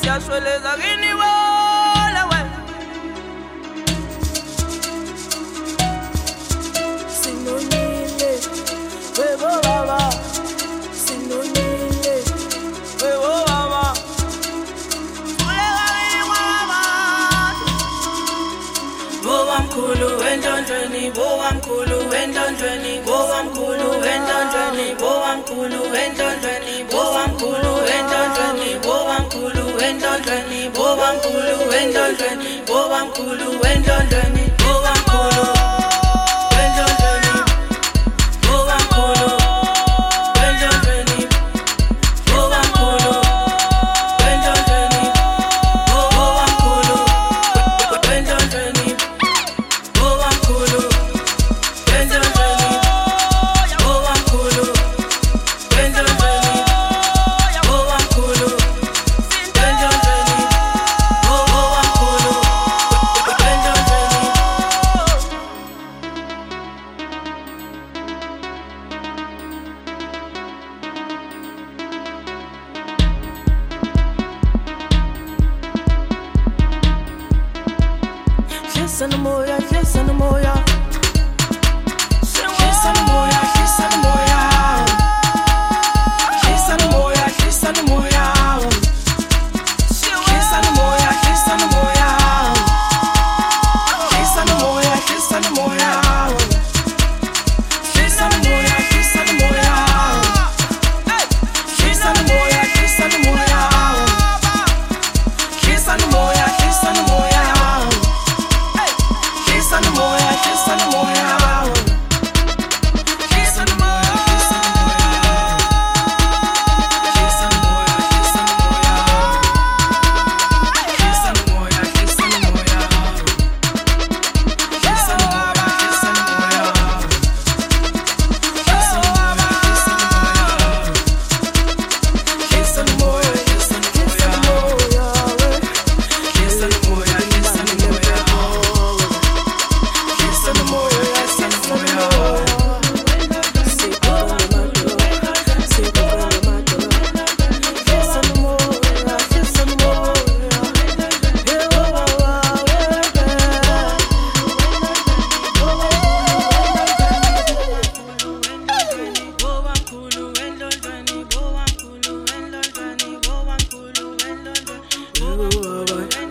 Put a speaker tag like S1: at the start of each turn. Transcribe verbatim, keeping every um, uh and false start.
S1: siyashweleza kini wala we sinonile webo baba sinonile webo baba Bobamkhulu endondweni bobamkhulu endondweni bobamkhulu endondweni bobamkhulu endondweni bobamkhulu endondweni bobamkhulu endondweni bobamkhulu endondweni bobamkhulu endondweni bobamkhulu Kissa no moya, kissa no moya. Kissa no moya, kissa no moya. Kissa no moya, kissa no moya. Kissa no moya, kissa no moya. Kissa no moya, kissa no moya. Kissa no moya, kissa no moya. Kissa no moya, kissa no moya. Kissa no moya, kissa no moya. Kissa no moya, kissa no moya. Kissa no moya, kissa no moya. Kissa no moya, kissa no moya. Kissa no moya, kissa no moya. Kissa no moya, kissa no moya. Kissa no moya, kissa no moya. Kissa no moya, kissa no moya. Kissa no moya, kissa no moya. Kissa no moya, kissa no moya. Kissa no moya, kissa no moya. Bobamkhulu endondweni, bobamkhulu endondweni, bobamkhulu endondweni, bobamkhulu endondweni.